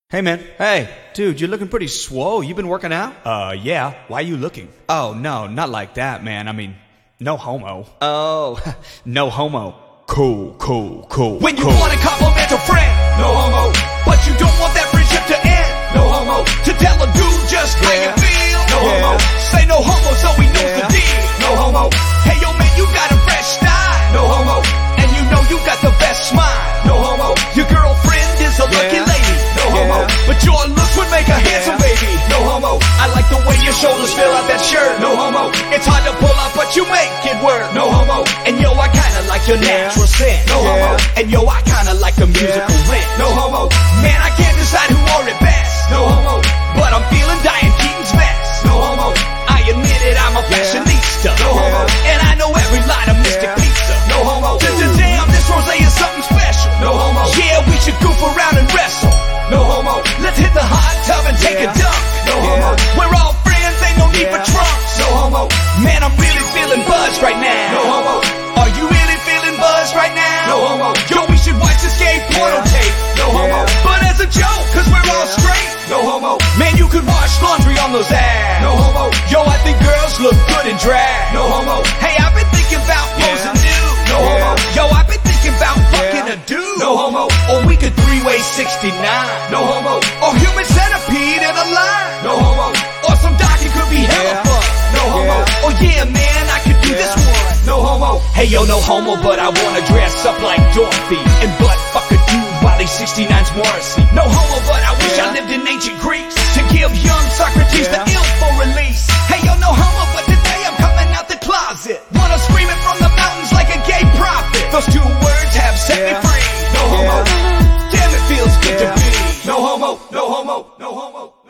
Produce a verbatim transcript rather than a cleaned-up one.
Hey man, hey, dude, you're looking pretty swole. You been working out? Uh, yeah. Why you looking? Oh, no, not like that, man. I mean, No homo. oh, no homo. Cool, cool, cool. When you cool. wanna compliment a friend, no homo. But you don't want that friendship to end, no homo. To tell a dude just how you Yeah. feel, no Yeah. homo. Say no homo so he knows Yeah. the deal, no homo. Hey yo man, you got a fresh style, no homo. And you know you got the best smile, no homo. Your girlfriend is a lucky Yeah. lady, no homo. Yeah. But your looks would make a handsome baby, no homo. I like the way your shoulders fill out that shirt, no homo. It's hard to pull out but you make it work, no homo. And yo, I kinda like your Yeah. natural scent, no Yeah. homo. And yo, I kinda like the musical rent, no homo. Man, I can't decide who wore it best, no homo. But I'm feeling Diane Keaton's best, no homo. I admit it, I'm a fashionista, no homo. And I know every line of Mystic Yeah. Pizza, no homo. Damn, this rosé is something special, no homo. Yeah, we should goof around and wrestle, no homo. Let's hit the hot tub and take Yeah. a dunk, no Yeah. homo. We're all friends, ain't no need for Yeah. trunks, no homo. Man, I'm really feeling buzzed right now, no homo. Are you really feeling buzzed right now? No homo. Yo, we should watch this gay porno Yeah. tape, no homo. Yeah. But as a joke, cause we're all Yeah. straight, no homo. Man, you could wash laundry on those abs, no homo. Yo, I think girls look good in drag, no homo. Hey, I've been thinking about posing nude, no Yeah. homo. Yo, I've been thinking about fucking Yeah. a dude, no homo. Or we could three-way sixty-nine, no homo. Or human centipede in a line, no homo. Or some doc, it could be hella Yeah. fun, no homo. Yeah. Oh yeah, man, I could do Yeah. this one, no homo. Hey yo, no homo, but I wanna dress up like Dorothy and butt fuck a dude while he sixty-nine's Morrissey. No homo, but I wish Yeah. I lived in ancient Greece to give young Socrates Yeah. the info release. Hey yo, no homo, but today I'm coming out the closet. Wanna scream it from the mountains like a gay prophet. Those two words have set Yeah. me free. No homo. Yeah. Damn, it feels good Yeah. to be. No homo, no homo, no homo.